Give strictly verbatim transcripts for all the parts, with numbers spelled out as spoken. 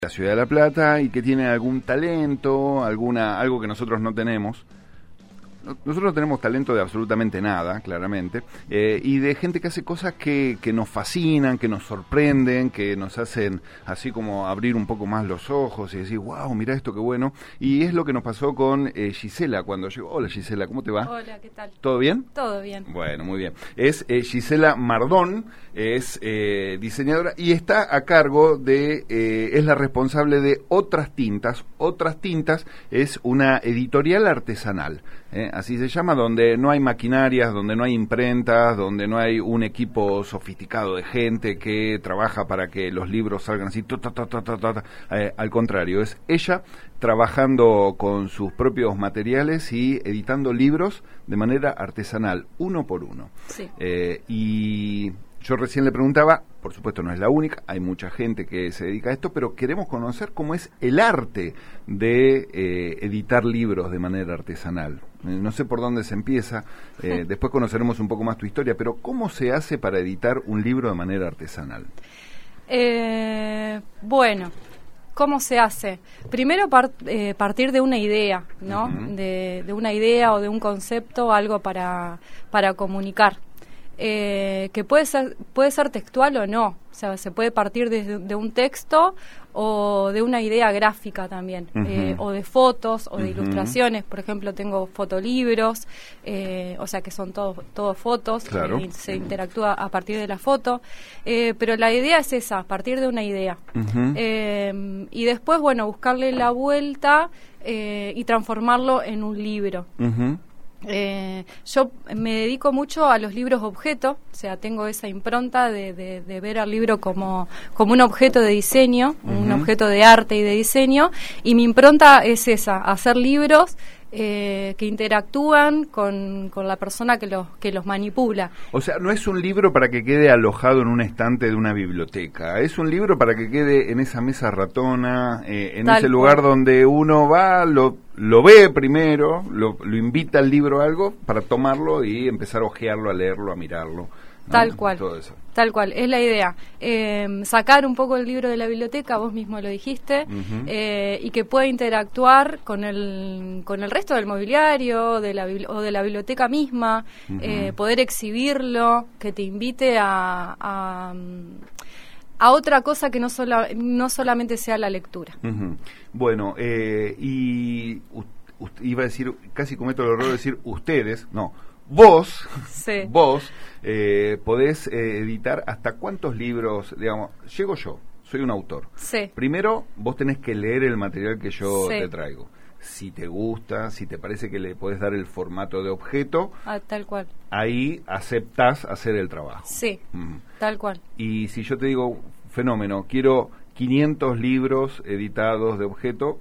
la Ciudad de La Plata y que tiene algún talento, alguna algo que nosotros no tenemos. Nosotros no tenemos talento de absolutamente nada, claramente, eh, y de gente que hace cosas que, que nos fascinan, que nos sorprenden, que nos hacen así como abrir un poco más los ojos y decir, wow, mira esto, qué bueno. Y es lo que nos pasó con eh, Gisela cuando llegó. Hola Gisela, ¿cómo te va? Hola, ¿qué tal? ¿Todo bien? Todo bien. Bueno, muy bien. Es eh, Gisela Mardón, es eh, diseñadora y está a cargo de, eh, es la responsable de Otras Tintas. Otras Tintas es una editorial artesanal. Eh, así se llama, donde no hay maquinarias, donde no hay imprentas, donde no hay un equipo sofisticado de gente que trabaja para que los libros salgan así, ta, ta, ta, ta, ta, ta. Eh, al contrario, es ella trabajando con sus propios materiales y editando libros de manera artesanal, uno por uno. Sí. Eh, y yo recién le preguntaba, por supuesto no es la única, hay mucha gente que se dedica a esto, pero queremos conocer cómo es el arte de eh, editar libros de manera artesanal. Eh, no sé por dónde se empieza, eh, después conoceremos un poco más tu historia, pero ¿cómo se hace para editar un libro de manera artesanal? Eh, bueno, ¿cómo se hace? Primero par, eh, partir de una idea, ¿no? Uh-huh. de, de una idea o de un concepto, algo para, para comunicar. Eh, que puede ser puede ser textual o no, o sea, se puede partir de, de un texto o de una idea gráfica también, uh-huh. eh, o de fotos o de uh-huh. ilustraciones. Por ejemplo, tengo fotolibros, eh, o sea que son todos todo fotos, claro. y se interactúa a partir de la foto, eh, pero la idea es esa, partir de una idea, uh-huh. eh, y después, bueno, buscarle la vuelta eh, y transformarlo en un libro. Uh-huh. Eh, yo me dedico mucho a los libros objeto, o sea, tengo esa impronta de, de, de ver al libro como, como un objeto de diseño, uh-huh. un objeto de arte y de diseño, y mi impronta es esa, hacer libros eh, que interactúan con, con la persona que los, que los manipula. O sea, no es un libro para que quede alojado en un estante de una biblioteca, es un libro para que quede en esa mesa ratona, eh, en Tal ese lugar cual. Donde uno va, lo lo ve primero, lo, lo invita al libro a algo para tomarlo y empezar a hojearlo, a leerlo, a mirarlo, ¿no? Tal cual, todo eso. Tal cual, es la idea. Eh, sacar un poco el libro de la biblioteca, vos mismo lo dijiste, uh-huh. eh, y que pueda interactuar con el con el resto del mobiliario de la o de la biblioteca misma, uh-huh. eh, poder exhibirlo, que te invite a... a a otra cosa que no sola, no solamente sea la lectura. Uh-huh. Bueno, eh, y u, u, iba a decir, casi cometo el error de decir ustedes, no, vos, sí. vos eh, podés eh, editar hasta cuántos libros, digamos, llego yo, soy un autor. Sí. Primero, vos tenés que leer el material que yo sí. te traigo. Si te gusta, si te parece que le podés dar el formato de objeto, ah, tal cual. Ahí aceptás hacer el trabajo. Sí, mm. tal cual. Y si yo te digo, fenómeno, quiero quinientos libros editados de objeto.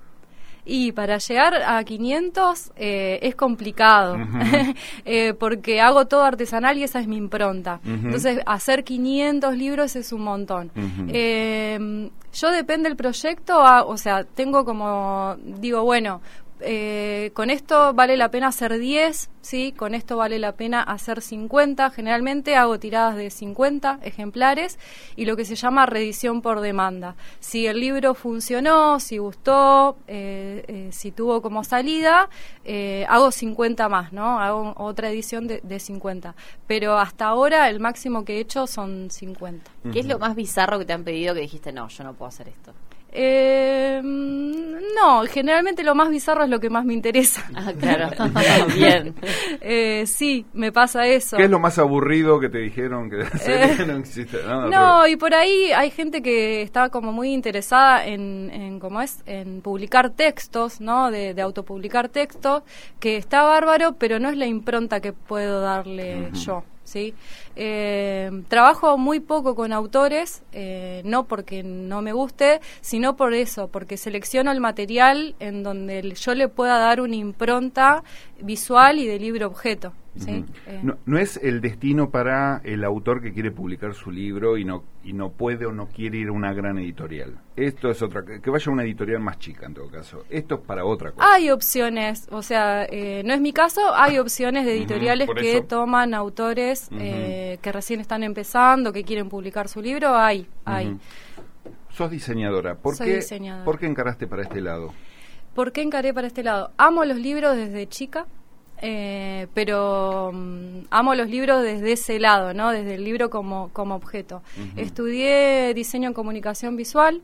Y para llegar a quinientos eh, es complicado, uh-huh. eh, porque hago todo artesanal y esa es mi impronta. Uh-huh. Entonces, hacer quinientos libros es un montón. Uh-huh. Eh, yo depende del proyecto, a, o sea, tengo como, digo, bueno, eh, con esto vale la pena hacer diez, ¿sí? Con esto vale la pena hacer cincuenta. Generalmente hago tiradas de cincuenta ejemplares y lo que se llama reedición por demanda. Si el libro funcionó, si gustó, eh, eh, si tuvo como salida, eh, hago cincuenta más, ¿no? Hago otra edición de, de cincuenta. Pero hasta ahora el máximo que he hecho son cincuenta. ¿Qué uh-huh. es lo más bizarro que te han pedido que dijiste, no, yo no puedo hacer esto? Eh, no, generalmente lo más bizarro es lo que más me interesa. Ah, claro, bien. Eh, sí, me pasa eso. ¿Qué es lo más aburrido que te dijeron que eh, no existe? No, no pero... y por ahí hay gente que está como muy interesada en, en ¿cómo es? En publicar textos, ¿no? De, de autopublicar textos, que está bárbaro, pero no es la impronta que puedo darle uh-huh. yo. ¿Sí? Eh, trabajo muy poco con autores, eh, no porque no me guste, sino por eso, porque selecciono el material en donde yo le pueda dar una impronta visual y de libro objeto. ¿Sí? Uh-huh. eh. no, no es el destino para el autor que quiere publicar su libro y no y no puede o no quiere ir a una gran editorial. Esto es otra, que vaya a una editorial más chica en todo caso. Esto es para otra cosa. Hay opciones, o sea, eh, no es mi caso, hay opciones de editoriales uh-huh, que eso. toman autores uh-huh. eh, que recién están empezando, que quieren publicar su libro, hay, hay. Uh-huh. sos diseñadora. ¿Por Soy qué, diseñadora. ¿Por qué encaraste para este lado? ¿Por qué encaré para este lado? Amo los libros desde chica, eh, pero um, amo los libros desde ese lado, ¿no? Desde el libro como, como objeto. Uh-huh. Estudié diseño en comunicación visual.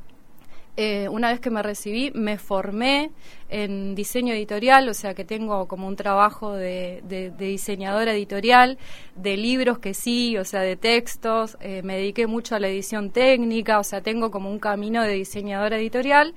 Eh, una vez que me recibí, me formé en diseño editorial, o sea que tengo como un trabajo de, de, de diseñadora editorial, de libros que sí, o sea, de textos, eh, me dediqué mucho a la edición técnica, o sea, tengo como un camino de diseñadora editorial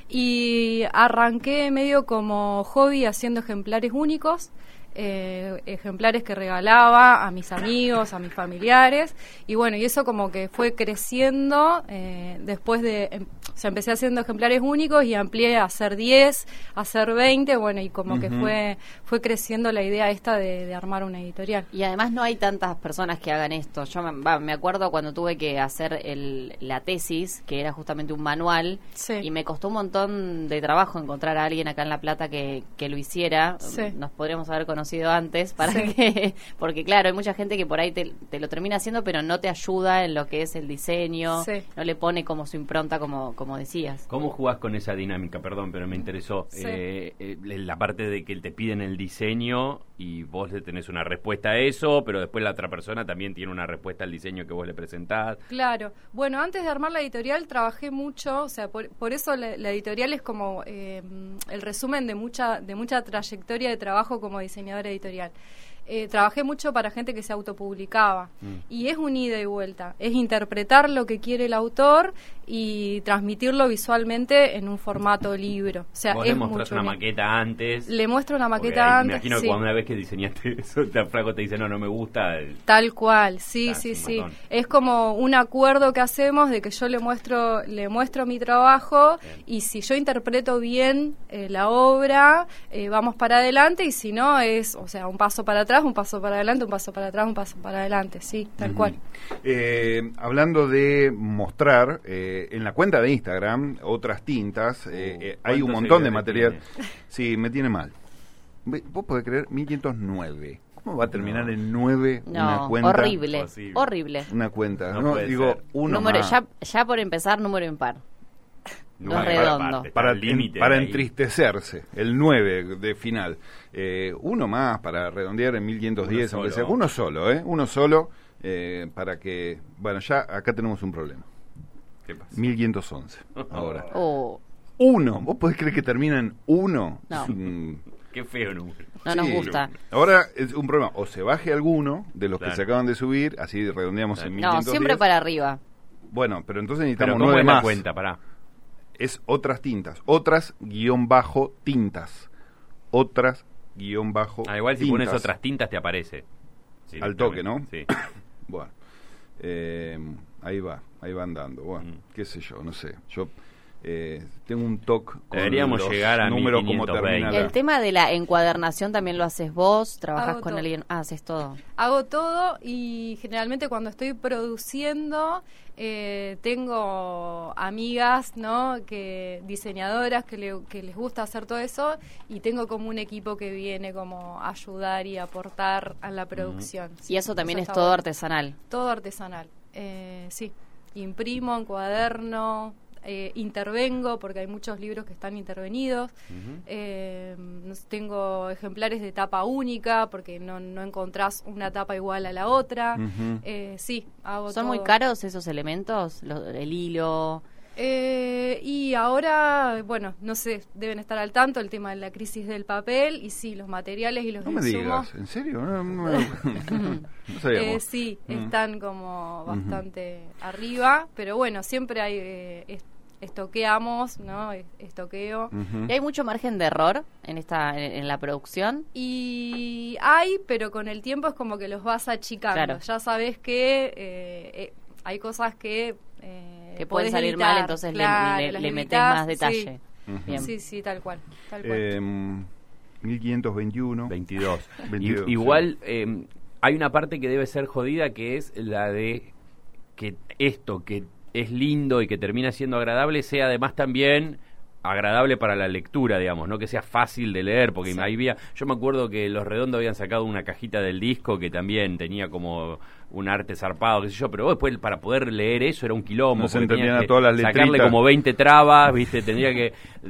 y arranqué medio como hobby haciendo ejemplares únicos. Eh, ejemplares que regalaba a mis amigos, a mis familiares, y bueno, y eso como que fue creciendo eh, después de, eh, o sea, empecé haciendo ejemplares únicos y amplié a hacer diez, a hacer veinte, bueno, y como uh-huh. que fue fue creciendo la idea esta de, de armar una editorial. Y además no hay tantas personas que hagan esto. Yo me, va, me acuerdo cuando tuve que hacer el, la tesis, que era justamente un manual, sí. y me costó un montón de trabajo encontrar a alguien acá en La Plata que, que lo hiciera. Sí. Nos podríamos haber conocido antes para sí. que, porque claro, hay mucha gente que por ahí te, te lo termina haciendo pero no te ayuda en lo que es el diseño, sí. no le pone como su impronta como, como decías. ¿Cómo jugás con esa dinámica? Perdón, pero me interesó sí. eh, eh, la parte de que te piden el diseño y vos le tenés una respuesta a eso, pero después la otra persona también tiene una respuesta al diseño que vos le presentás. Claro, bueno, antes de armar la editorial trabajé mucho, o sea, por, por eso la, la editorial es como eh, el resumen de mucha de mucha trayectoria de trabajo como diseñadora editorial. Eh, trabajé mucho para gente que se autopublicaba mm. y es un ida y vuelta, es interpretar lo que quiere el autor y transmitirlo visualmente en un formato libro. O sea, vos es le mostrás mucho una bien. maqueta antes. Le muestro una maqueta ahí, antes. Me imagino sí. que cuando una vez que diseñaste eso, te flaco te dice no, no me gusta. El... Tal cual, sí, ah, sí, es sí. montón. Es como un acuerdo que hacemos de que yo le muestro, le muestro mi trabajo bien. Y si yo interpreto bien eh, la obra, eh, vamos para adelante y si no es, o sea, un paso para atrás, un paso para adelante, un paso para atrás, un paso para adelante, sí, tal uh-huh. cual. Eh, hablando de mostrar, eh, en la cuenta de Instagram, otras tintas, eh, uh, eh, hay un montón de material. Tiene? Sí, me tiene mal. ¿Vos podés creer? mil quinientos nueve. ¿Cómo va a terminar no. en nueve no, una cuenta? horrible, Posible. horrible. Una cuenta, no, no digo, ser. uno número, más. Ya, ya por empezar, número impar. No para, redondo. Para, para, en, para entristecerse, el nueve de final. Eh, uno más para redondear en mil quinientos diez, aunque sea uno solo, ¿eh? Uno solo, eh, para que... Bueno, ya acá tenemos un problema. ¿Qué pasa? mil quinientos once, ahora. Oh. Uno, ¿vos podés creer que termina en uno? No. Mm. Qué feo número. No sí, nos gusta. Ahora es un problema, o se baje alguno de los claro. que se acaban de subir, así redondeamos claro. en mil quinientos diez. No, siempre para arriba. Bueno, pero entonces necesitamos pero ¿cómo nueve es más. La cuenta? Pará. Es otras tintas, otras guión bajo tintas, otras guión bajo ah, igual si tintas. Pones otras tintas te aparece. Sí, al toque, ¿no? Sí. Bueno, eh, ahí va, ahí va andando. Bueno, mm. qué sé yo, no sé. Yo eh, tengo un toque con Deberíamos los llegar a números como termina. El tema de la encuadernación también lo haces vos, trabajas Hago con todo. alguien, ah, haces todo. Hago todo y generalmente cuando estoy produciendo eh, tengo amigas, ¿no? Que diseñadoras que, le, que les gusta hacer todo eso y tengo como un equipo que viene como a ayudar y aportar a la producción. Uh-huh. Sí, y eso también eso es todo bueno. artesanal. Todo artesanal, eh, sí. Imprimo en cuaderno. Eh, intervengo porque hay muchos libros que están intervenidos. Uh-huh. eh, tengo ejemplares de tapa única porque no, no encontrás una tapa igual a la otra. Uh-huh. eh, sí, hago ¿Son todo. muy caros esos elementos? Los, el hilo... Eh, y ahora, bueno, no sé, deben estar al tanto el tema de la crisis del papel y sí, los materiales y los no insumos. No me digas, ¿en serio? No, no, no, no sabíamos. Eh, sí, mm. están como bastante uh-huh. arriba, pero bueno, siempre hay... Eh, est- estoqueamos, ¿no? Estoqueo. Uh-huh. ¿Y hay mucho margen de error en esta en, en la producción? Y hay, pero con el tiempo es como que los vas achicando. Claro. Ya sabes que eh, eh, hay cosas que... Eh, que pueden salir evitar. mal, entonces claro, le, le, le metés evitás, más detalle. Sí. Uh-huh. Bien. sí, sí, tal cual. Tal cual. Eh, mil quinientos veintiuno. veintidós. veintidós I, igual sí. eh, hay una parte que debe ser jodida que es la de que esto que es lindo y que termina siendo agradable sea además también agradable para la lectura, digamos, no que sea fácil de leer, porque sí. había, yo me acuerdo que Los Redondos habían sacado una cajita del disco que también tenía como un arte zarpado, qué sé yo, pero después para poder leer eso era un quilombo. No se entendían que a todas las letritas. sacarle como veinte trabas, ¿viste? Tendría que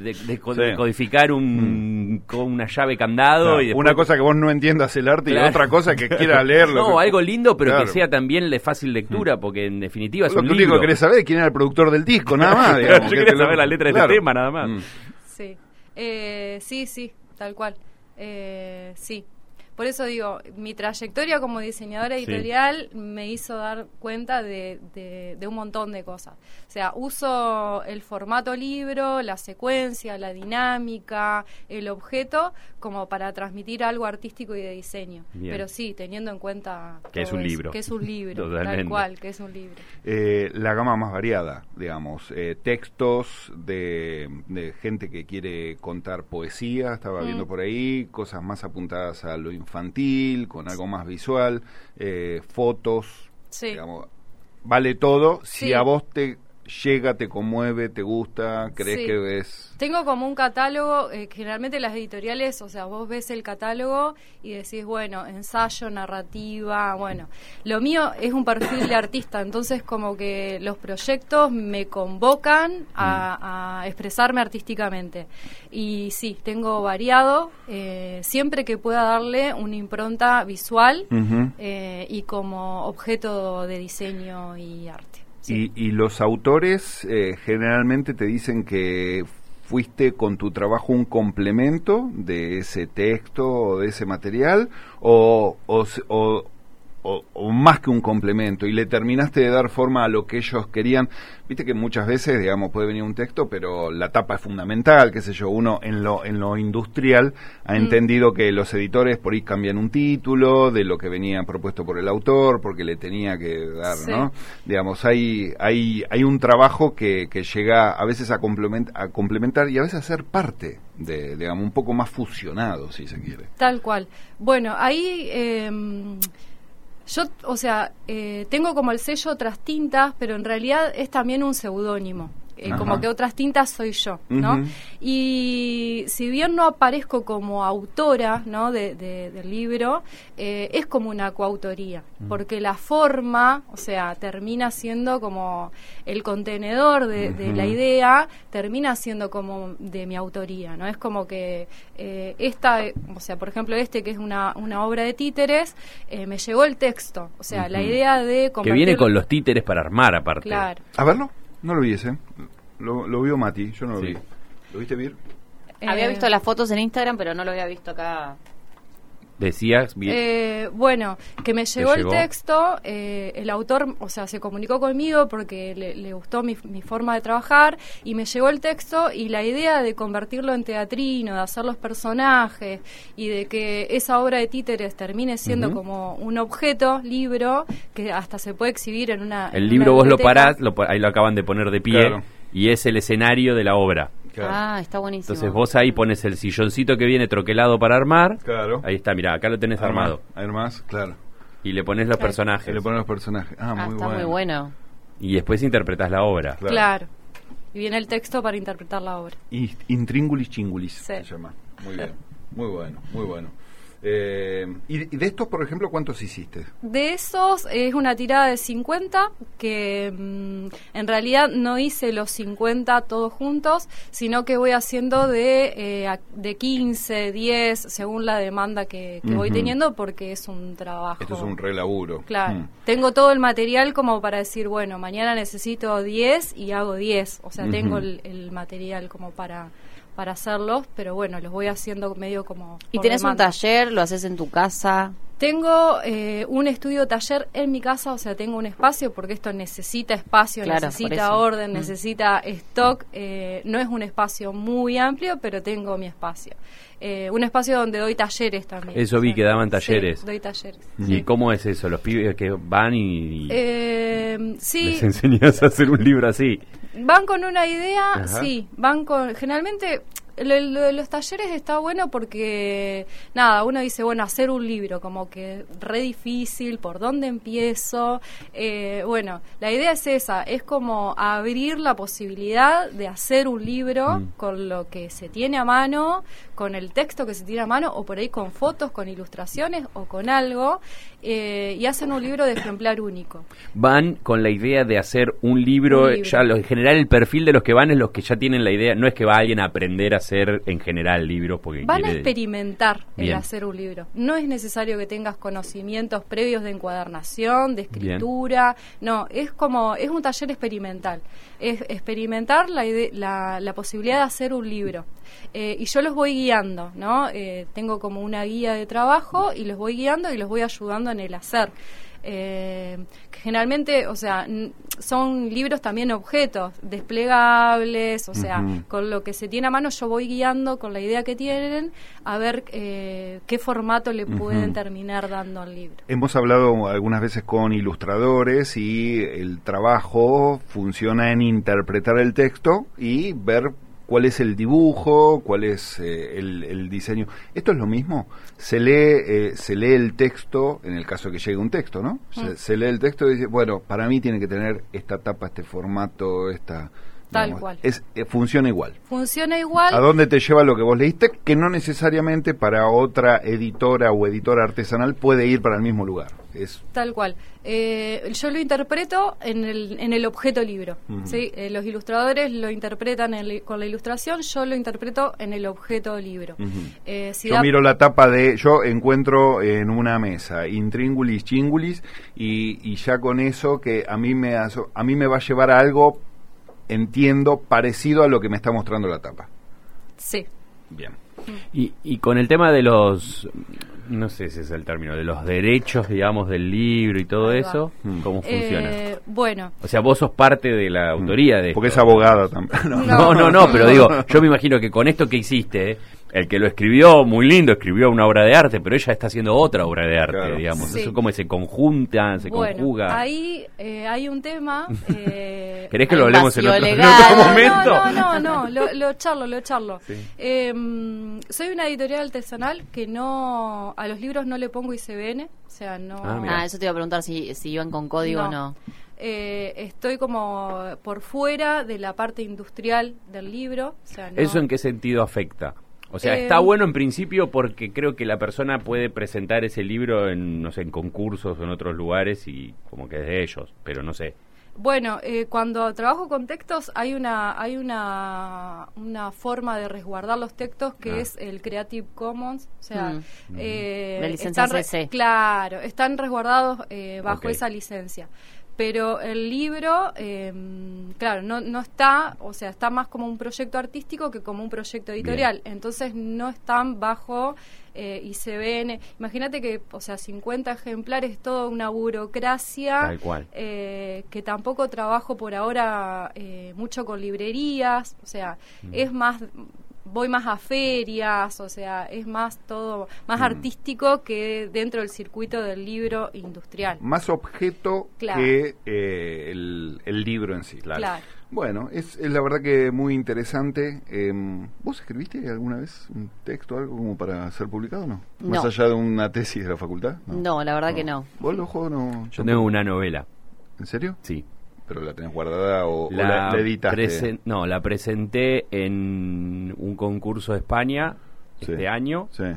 decodificar un, mm. con una llave candado. Claro, y después, una cosa que vos no entiendas el arte claro. y otra cosa que quiera leerlo. No, algo lindo, pero claro. que sea también de fácil lectura, porque en definitiva es lo un único libro. que querés saber es quién era el productor del disco, nada más. Digamos, yo que quería lo... saber la letra claro. de este tema, nada más. Mm. Sí, eh, sí, sí, tal cual. Eh, sí. Por eso digo, mi trayectoria como diseñadora editorial sí. me hizo dar cuenta de, de, de un montón de cosas. O sea, uso el formato libro, la secuencia, la dinámica, el objeto, como para transmitir algo artístico y de diseño. Bien. Pero sí, teniendo en cuenta que es un eso, libro. Que es un libro, Totalmente. tal cual, que es un libro. Eh, la gama más variada, digamos, eh, textos de, de gente que quiere contar poesía, estaba mm. viendo por ahí, cosas más apuntadas a lo infantil, con algo más visual, eh, fotos, sí. digamos, vale todo. Sí. Si a vos te llega, te conmueve, te gusta, crees sí. que ves... Tengo como un catálogo, eh, generalmente las editoriales, o sea, vos ves el catálogo y decís, bueno, ensayo, narrativa, bueno. Lo mío es un perfil de artista, entonces como que los proyectos me convocan a, a expresarme artísticamente. Y sí, tengo variado, eh, siempre que pueda darle una impronta visual uh-huh. eh, y como objeto de diseño y arte. Sí. Y, y los autores eh, generalmente te dicen que fuiste con tu trabajo un complemento de ese texto o de ese material o, o, o, o, o más que un complemento y le terminaste de dar forma a lo que ellos querían. Viste que muchas veces, digamos, puede venir un texto, pero la tapa es fundamental, qué sé yo, uno en lo en lo industrial ha mm. entendido que los editores por ahí cambian un título de lo que venía propuesto por el autor, porque le tenía que dar, sí. ¿no? Digamos, hay hay hay un trabajo que, que llega a veces a, complement, a complementar y a veces a ser parte de, digamos, un poco más fusionado, si se quiere. Tal cual. Bueno, ahí... Eh, Yo, o sea, eh, tengo como el sello Otras Tintas, pero en realidad es también un seudónimo. Eh, como que Otras Tintas soy yo, ¿no? Uh-huh. Y si bien no aparezco como autora, ¿no? de, de, del libro, eh, es como una coautoría, uh-huh. porque la forma, o sea, termina siendo como el contenedor de, uh-huh. de la idea, termina siendo como de mi autoría, ¿no? Es como que eh, esta, o sea, por ejemplo, este que es una, una obra de títeres, eh, me llegó el texto, o sea, uh-huh. la idea de que viene con los títeres para armar, aparte. Claro. A verlo. No lo vi ese. Lo, lo vio Mati, yo no lo sí. vi. ¿Lo viste, Vir? Eh, había visto las fotos en Instagram, pero no lo había visto acá. Decías bien. Eh, bueno, que me llegó, llegó? el texto, eh, el autor, o sea, se comunicó conmigo porque le, le gustó mi, mi forma de trabajar y me llegó el texto y la idea de convertirlo en teatrino, de hacer los personajes y de que esa obra de títeres termine siendo uh-huh. como un objeto, libro, que hasta se puede exhibir en una... El en libro una vos lo parás, lo, ahí lo acaban de poner de pie claro. y es el escenario de la obra. Claro. Ah, está buenísimo. Entonces vos ahí pones el silloncito que viene troquelado para armar. Claro. Ahí está, mirá, acá lo tenés Arma, armado. Además, claro. Y le pones los claro. personajes. Y le pones los personajes. Ah, ah muy está bueno. muy bueno. Y después interpretás la obra. Claro. claro. Y viene el texto para interpretar la obra. Y Intríngulis Chingulis sí. se llama. Muy bien. Muy bueno, muy bueno. Eh, y, ¿Y de estos, por ejemplo, cuántos hiciste? De esos es una tirada de cincuenta, que mmm, en realidad no hice los cincuenta todos juntos, sino que voy haciendo de, eh, de quince, diez, según la demanda que, que uh-huh. voy teniendo, porque es un trabajo. Esto es un relaburo. Claro. Mm. Tengo todo el material como para decir, bueno, mañana necesito diez y hago diez. O sea, uh-huh. tengo el, el material como para... para hacerlos, pero bueno, los voy haciendo medio como... ¿Y tenés demanda. un taller? ¿Lo haces en tu casa? Tengo eh, un estudio taller en mi casa, o sea, tengo un espacio, porque esto necesita espacio, claro, necesita orden, mm. necesita stock. Eh, no es un espacio muy amplio, pero tengo mi espacio. Eh, un espacio donde doy talleres también. Eso vi, o sea, que daban talleres. Sí, doy talleres. ¿Y sí. cómo es eso? ¿Los pibes que van y, y eh, sí. les enseñas a hacer un libro así? Van con una idea, Ajá. sí, van con... Generalmente... lo, lo de los talleres está bueno porque, nada, uno dice, bueno, hacer un libro, como que re difícil, ¿por dónde empiezo? Eh, bueno, la idea es esa, es como abrir la posibilidad de hacer un libro mm. con lo que se tiene a mano, con el texto que se tiene a mano, o por ahí con fotos, con ilustraciones o con algo, eh, y hacen un libro de ejemplar único. Van con la idea de hacer un libro, un libro. Ya lo, en general el perfil de los que van es los que ya tienen la idea, no es que va alguien a aprender a hacer en general libros. Porque van quiere... a experimentar Bien. el hacer un libro. No es necesario que tengas conocimientos previos de encuadernación, de escritura, Bien. no, es como, es un taller experimental. Es experimentar la, ide- la, la posibilidad de hacer un libro. Eh, y yo los voy guiando, ¿no? Eh, tengo como una guía de trabajo y los voy guiando y los voy ayudando en el hacer. Eh, que generalmente, o sea, n- son libros también objetos, desplegables, o sea, uh-huh. con lo que se tiene a mano yo voy guiando con la idea que tienen a ver eh, qué formato le uh-huh. pueden terminar dando al libro. Hemos hablado algunas veces con ilustradores y el trabajo funciona en interpretar el texto y ver cuál es el dibujo, cuál es eh, el, el diseño. ¿Esto es lo mismo? Se lee eh, se lee el texto, en el caso de que llegue un texto, ¿no? Se, mm. se lee el texto y dice, bueno, para mí tiene que tener esta tapa, este formato, esta... Tal digamos, cual. Es, eh, funciona igual. Funciona igual. ¿A dónde te lleva lo que vos leíste? Que no necesariamente para otra editora o editora artesanal puede ir para el mismo lugar. Es... Tal cual. Eh, yo lo interpreto en el, en el objeto libro. Uh-huh. ¿Sí? Eh, los ilustradores lo interpretan en, con la ilustración, yo lo interpreto en el objeto libro. Uh-huh. Eh, si yo da... miro la tapa de... Yo encuentro en una mesa intríngulis, chingulis, y, y ya con eso que a mí me, aso- a mí me va a llevar a algo... entiendo, parecido a lo que me está mostrando la tapa. Sí. Bien. Y, y con el tema de los, no sé si es el término, de los derechos, digamos, del libro y todo eso, ¿cómo funciona? Eh, bueno. O sea, vos sos parte de la autoría de Porque esto. es abogada también. No. no, no, no, pero digo, yo me imagino que con esto que hiciste, el que lo escribió muy lindo, escribió una obra de arte, pero ella está haciendo otra obra de arte, claro. digamos. Sí. Eso como se conjunta, se bueno, conjuga. Ahí eh, hay un tema. Eh, ¿Querés que lo hablemos en otro, en otro momento? No, no, no, no, lo, lo charlo, lo charlo. Sí. Eh, soy una editorial artesanal que no, a los libros no le pongo I S B N, o sea, no. Ah, ah eso te iba a preguntar si, si iban con código no. o no. Eh, estoy como por fuera de la parte industrial del libro. O sea, no. ¿Eso en qué sentido afecta? O sea, Eh, está bueno en principio porque creo que la persona puede presentar ese libro en, no sé, en concursos o en otros lugares y como que es de ellos, pero no sé. Bueno, eh, cuando trabajo con textos hay una hay una una forma de resguardar los textos que ah. es el Creative Commons, o sea, mm. eh, la licencia están, C C. Claro, están resguardados eh, bajo okay. esa licencia. Pero el libro, eh, claro, no, no está, o sea, está más como un proyecto artístico que como un proyecto editorial. Bien. Entonces no están bajo eh, I S B N. Imagínate que, o sea, cincuenta ejemplares es toda una burocracia. Tal cual. Eh, que tampoco trabajo por ahora eh, mucho con librerías. O sea, mm. es más... voy más a ferias, o sea, es más todo, más mm. artístico que dentro del circuito del libro industrial. Más objeto claro. que eh, el, el libro en sí. Claro. claro. Bueno, es, es la verdad que muy interesante. Eh, ¿Vos escribiste alguna vez un texto o algo como para ser publicado o no? no? Más allá de una tesis de la facultad. No, no la verdad no. que no. ¿Vos, Lojo, no? Yo tengo una novela. ¿En serio? Sí. ¿Pero la tenés guardada o la, o la, la editaste? Presen- no, la presenté en un concurso de España sí, este año sí.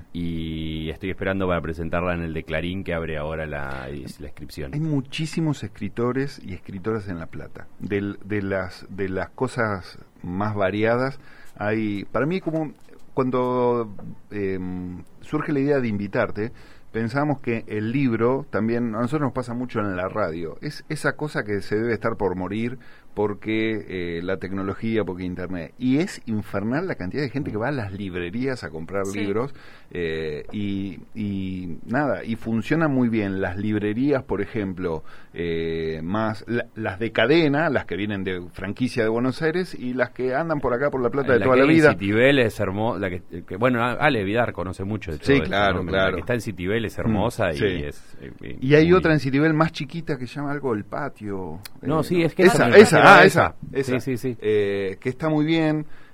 y estoy esperando para presentarla en el de Clarín que abre ahora la, la inscripción. Hay muchísimos escritores y escritoras en La Plata. De, de, las, de las cosas más variadas, hay para mí como cuando eh, surge la idea de invitarte, pensamos que el libro también, a nosotros nos pasa mucho en la radio, es esa cosa que se debe estar por morir porque eh, la tecnología, porque internet, y es infernal la cantidad de gente que va a las librerías a comprar sí. libros eh, y, y nada, y funciona muy bien las librerías, por ejemplo, eh, más la, las de cadena, las que vienen de franquicia de Buenos Aires y las que andan por acá por La Plata de la toda que la vida. Citibel es hermosa, la que, que bueno, Ale Vidar conoce mucho de todo sí, esto, claro, ¿no? claro. La que está en Citibel es hermosa mm, y sí. es eh, y hay muy... otra en Citibel más chiquita que se llama algo El Patio. No, eh, sí, es que esa, esa, esa, ah, esa, esa, sí, sí, sí. Eh, que está muy bien.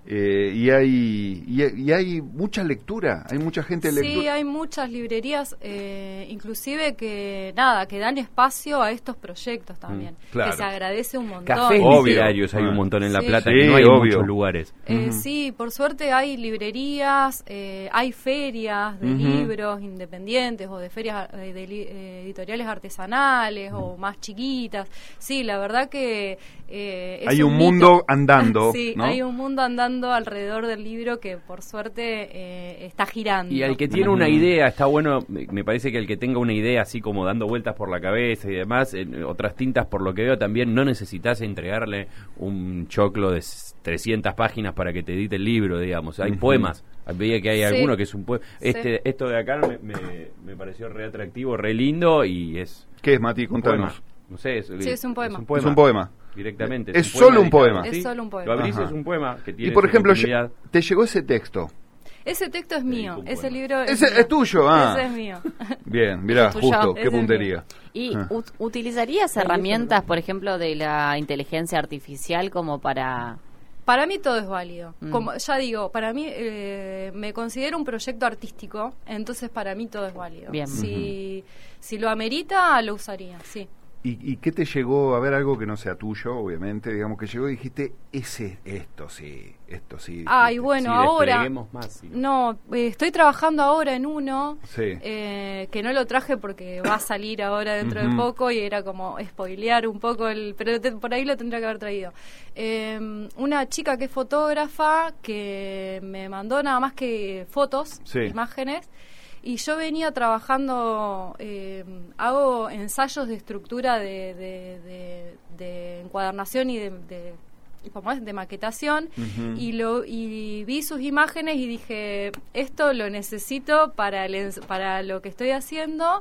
Eh, y hay y, y hay mucha lectura, hay mucha gente de lectura. Sí, hay muchas librerías, eh, inclusive que nada, que dan espacio a estos proyectos también, mm, claro. que se agradece un montón. Cafés Obvio. literarios hay un montón en La Sí. Plata, Sí, que no hay obvio. muchos lugares. Eh, Ujú. Sí, por suerte hay librerías, eh, hay ferias de Ujú. libros independientes o de ferias eh, de li- eh, editoriales artesanales o más chiquitas. Sí, la verdad que eh, es Hay un mito. mundo andando, Sí, ¿no? hay un mundo andando alrededor del libro que por suerte eh, está girando. Y al que tiene una idea, está bueno, me me parece que el que tenga una idea así como dando vueltas por la cabeza y demás, en otras tintas por lo que veo también, no necesitas entregarle un choclo de trescientas páginas para que te edite el libro, digamos. Hay Ujú. poemas. Veía que hay Sí. alguno que es un poema. Sí. Este, esto de acá me, me, me pareció re atractivo, re lindo y es ¿Qué es, Mati? un poema. Contanos. No sé, es, Sí, es un poema. Es un poema. Directamente. Es solo un poema. dedicado, Es solo un poema. Lo abrís, Ajá. es un poema que tiene Y por su ejemplo, continuidad. te llegó ese texto. Ese texto es mío, un ese poema. libro es, Ese mío. es tuyo, ah. Ese es mío. Bien, mirá, Es tuyo. justo, Ese qué es mío. puntería. ¿Y Ah. ut- utilizarías herramientas, por ejemplo, de la inteligencia artificial como para... Para mí todo es válido. Mm. Como ya digo, para mí eh, me considero un proyecto artístico, entonces para mí todo es válido. Bien. Si, si lo amerita, lo usaría, sí. ¿Y, ¿Y qué te llegó a ver algo que no sea tuyo, obviamente? Digamos que llegó y dijiste, ese, esto sí, esto sí. Ay, dijiste. bueno, Sí, ahora... despleguemos más, sí. No, eh, estoy trabajando ahora en uno Sí. eh, que no lo traje porque va a salir ahora dentro de Ujú. poco y era como spoilear un poco, el pero te- por ahí lo tendría que haber traído. Eh, una chica que es fotógrafa que me mandó nada más que fotos, Sí. imágenes, y yo venía trabajando, eh, hago ensayos de estructura de, de, de- de encuadernación y de... de ¿cómo es? De maquetación. Ujú. y lo y vi sus imágenes y dije, esto lo necesito para el ens- para lo que estoy haciendo.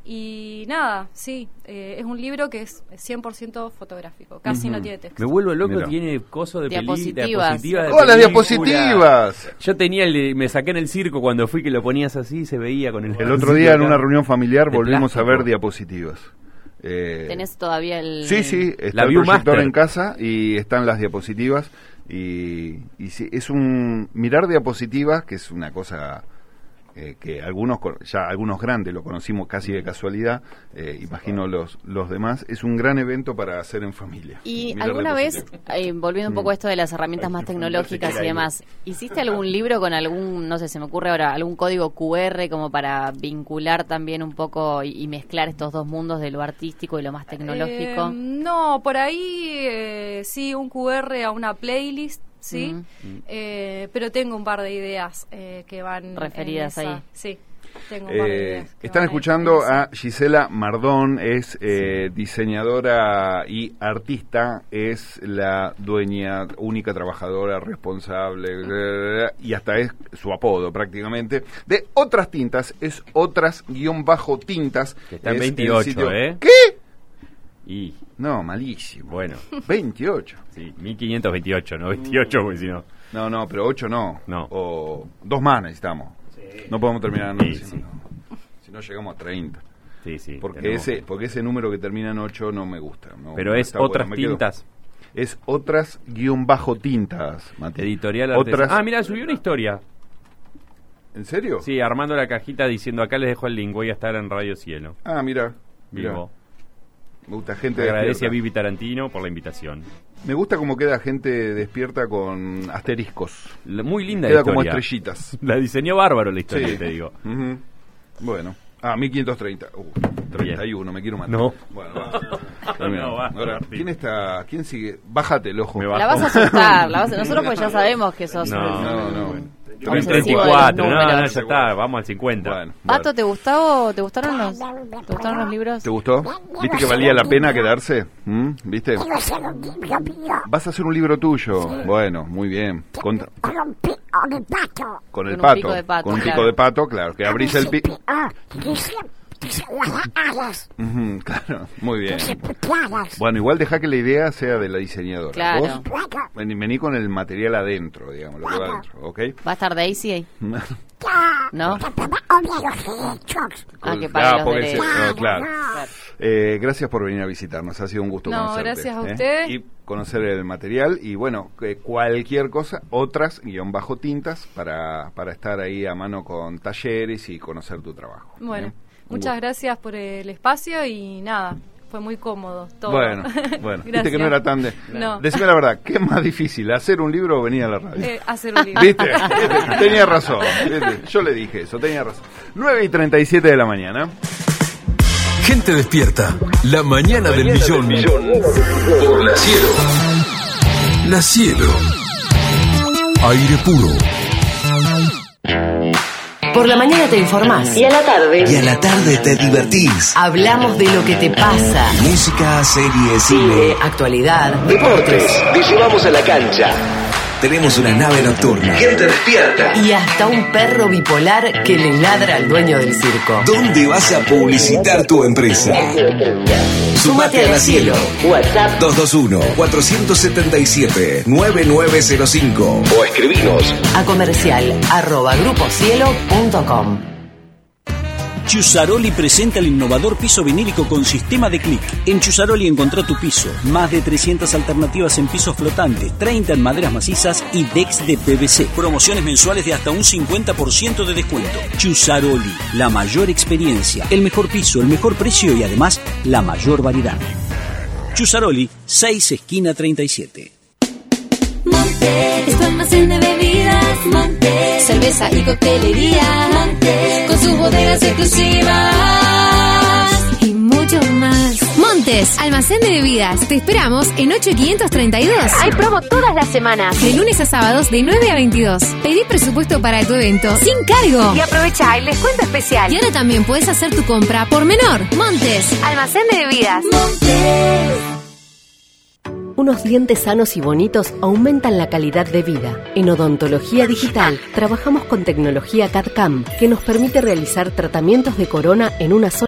Y nada, sí, eh, es un libro que es cien por ciento fotográfico, casi Ujú. no tiene texto. Me vuelvo loco, Mira. tiene coso de peli- Diapositivas. diapositiva de ¡Oh, las película. diapositivas! Yo tenía el, me saqué en el circo cuando fui que lo ponías así y se veía con el El otro día en una reunión familiar de volvimos a plástico. ver diapositivas. Eh, ¿Tenés todavía el...? Sí, sí, está La el proyector Viewmaster. en casa y están las diapositivas. Y, y sí, es un mirar diapositivas, que es una cosa eh, que algunos co- ya algunos grandes lo conocimos casi de casualidad, eh, imagino los los demás, es un gran evento para hacer en familia. ¿Y Mirar alguna vez, diapositivas. eh, volviendo un poco a esto de las herramientas más tecnológicas y demás, ¿hiciste algún libro con algún, no sé, se me ocurre ahora, algún código cu erre como para vincular también un poco y, y mezclar estos dos mundos de lo artístico y lo más tecnológico? Eh, no, por ahí eh, sí, un cu erre a una playlist, sí, Mm. eh, pero tengo un par de ideas eh, que van Referidas en esa- ahí. Sí, tengo un par de Eh, ideas que están van en- escuchando en esa. a Gisela Mardón, es eh, diseñadora y artista, es la dueña, única trabajadora, responsable, y hasta es su apodo prácticamente, de Otras Tintas, es otras guión bajo tintas. Que está en es el veintiocho, sitio- ¿eh? ¿Qué? Y No, malísimo. bueno, veintiocho. sí, mil quinientos veintiocho, no veintiocho, porque si no... No, no, pero ocho no. No. O dos más necesitamos. No podemos terminar, no, Sí, si, sí. no, si no llegamos a treinta. Sí, sí. Porque tenemos ese, que- porque ese número que termina en ocho no me gusta. no- Pero no es está bueno, otras me quedo- tintas, Es otras guión bajo tintas, Mati. editorial Otras. artesanal. Ah, mira, subió una historia. ¿En serio? Sí, armando la cajita diciendo acá les dejo el link, voy a estar en Radio Cielo. Ah, mira. mira. Vivo. Me gusta gente Agradece despierta. a Vivi Tarantino por la invitación. Me gusta cómo queda gente despierta con asteriscos. La- Muy linda Queda historia. como estrellitas. La diseñó bárbaro la historia, Sí. te digo. Ujú. Bueno. Ah, mil quinientos treinta. Uh, treinta y uno, me quiero matar. No. Bueno, va. Termina. No, va. Ahora, ¿quién está? ¿Quién sigue? Bájate el ojo. Me La bajo. vas a asustar, la vas a- nosotros pues ya sabemos que sos... No, un- No, no. un El obsesivo treinta y de los cuatro, no, no, números. ya está, vamos al cincuenta. Bueno, Pato, bueno. ¿te gustó, te gustaron los, te gustaron los libros? ¿Te gustó? ¿Viste que valía la pena quedarse? ¿Mm? ¿Viste? Vas a hacer un libro tuyo. Bueno, muy bien. Con, con el Con un pato. pico de pato, Con un pico claro. de pato, claro. Que abrís el pico. Ah, dice las alas, Ujú, claro, muy bien. dice plagas. Bueno, igual deja que la idea sea de la diseñadora. Claro. Vos vení, vení con el material adentro, digamos, lo que va adentro, ¿ok? ¿Va a estar Daisy ahí? ¿No? Que te va a odiar los derechos. Ah, que Ah, pague los porque derechos. se- no, claro. Claro. Eh, gracias por venir a visitarnos, ha sido un gusto no, conocerte. Gracias a ¿eh? usted. Y conocer el material y bueno, eh, cualquier cosa, otras guión bajo tintas para, para estar ahí a mano con talleres y conocer tu trabajo. Bueno, ¿eh? muchas gracias por el espacio y nada, fue muy cómodo todo. Bueno, bueno, viste que no era tan de... No. Decime la verdad, ¿qué es más difícil, hacer un libro o venir a la radio? Eh, hacer un libro. ¿Viste? ¿Viste? Tenía razón, ¿viste? Yo le dije eso, tenía razón. nueve y treinta y siete de la mañana. Gente despierta, la mañana, la mañana del millón, del millón. Por la Cielo. La Cielo. Aire puro. Por la mañana te informás. Y a la tarde. Y a la tarde te divertís. Hablamos de lo que te pasa. Música, series, cine, actualidad, deportes. Te llevamos a la cancha. Tenemos una nave nocturna. Gente despierta. Y hasta un perro bipolar que le ladra al dueño del circo. ¿Dónde vas a publicitar tu empresa? Sumate a la Cielo. WhatsApp dos dos uno, cuatro siete siete, nueve nueve cero cinco. O escribinos a comercial arroba grupocielo punto com. Chusaroli presenta el innovador piso vinílico con sistema de clic. En Chusaroli encontrá tu piso. Más de trescientas alternativas en pisos flotantes, treinta en maderas macizas y decks de P V C. Promociones mensuales de hasta un cincuenta por ciento de descuento. Chusaroli, la mayor experiencia, el mejor piso, el mejor precio y además la mayor variedad. Chusaroli, seis esquina treinta y siete. Monte, es tu almacén de bebidas, Monte, cerveza y coctelería, Monte, con sus bodegas exclusivas y mucho más. Montes, almacén de bebidas. Te esperamos en ocho quinientos treinta y dos. Hay promo todas las semanas. De lunes a sábados de nueve a veintidós. Pedí presupuesto para tu evento sin cargo. Y aprovecha el descuento especial. Y ahora también puedes hacer tu compra por menor. Montes, almacén de bebidas. Montes. Unos dientes sanos y bonitos aumentan la calidad de vida. En Odontología Digital trabajamos con tecnología C A D C A M que nos permite realizar tratamientos de corona en una sola